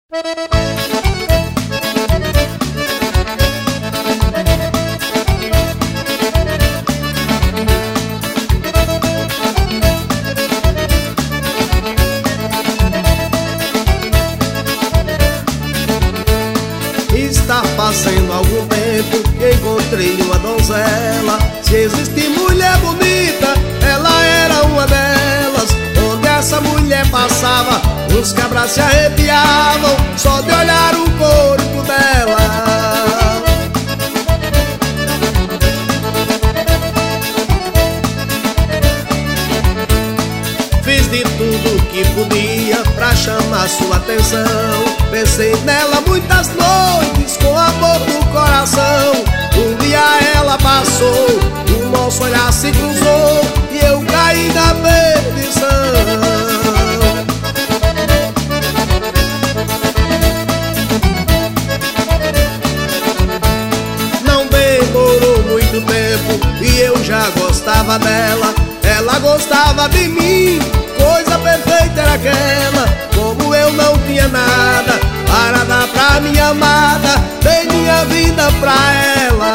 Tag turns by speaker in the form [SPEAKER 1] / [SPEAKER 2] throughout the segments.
[SPEAKER 1] Está fazendo algum tempo que encontrei uma donzela. Se existe mulher bonita, ela era uma delas. Onde essa mulher passava, os cabras se arrepiavam só de olhar o corpo dela. Fiz de tudo que podia pra chamar sua atenção. Pensei nela muitas noites com amor no coração. Um dia ela passou, o nosso olhar se cruzou e eu caí na perdição. Não demorou muito tempo e eu já gostava dela. Ela gostava de mim, coisa perfeita era aquela. Como eu não tinha nada para dar pra minha amada, dei minha vida pra ela.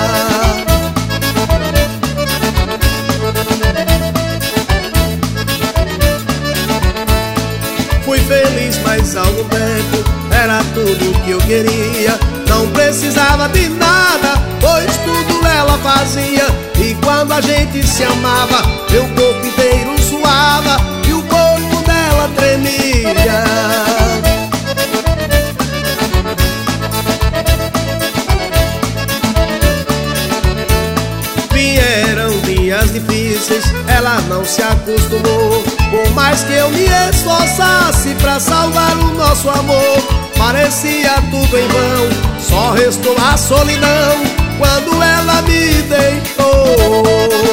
[SPEAKER 1] Fui feliz mais algum tempo, era tudo que eu queria. Não precisava de nada, pois tudo ela fazia. E quando a gente se amava, meu corpo inteiro suava e o corpo dela tremia. Vieram dias difíceis, ela não se acostumou. Por mais que eu me esforçasse pra salvar o nosso amor, parecia tudo em vão, só restou a solidão quando ela me deixou.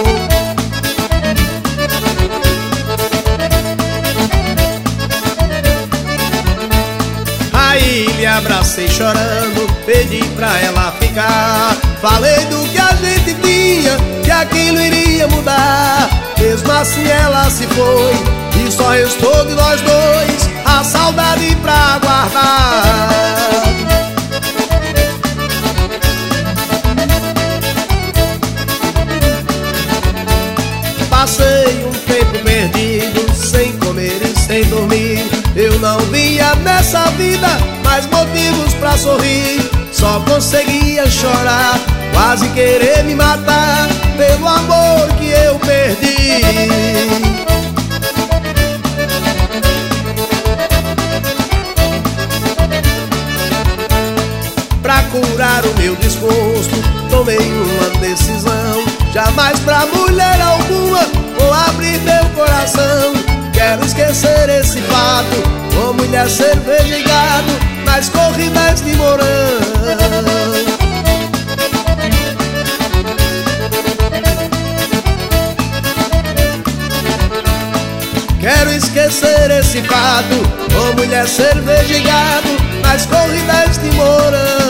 [SPEAKER 1] Aí me abracei chorando, pedi pra ela ficar. Falei do que a gente tinha, que aquilo iria mudar. Mesmo assim ela se foi e só restou de nós dois a saudade pra guardar. Passei um tempo perdido, sem comer e sem dormir. Eu não via nessa vida mais motivos pra sorrir. Só conseguia chorar, quase querer me matar pelo amor que eu perdi. Pra curar o meu desgosto, tomei uma decisão. Jamais pra mulher alguma vou abrir meu coração. Quero esquecer esse fato, com mulher, cerveja e gado nas corridas de Mourão. Quero esquecer esse fato, com mulher, cerveja e gado nas corridas de Mourão.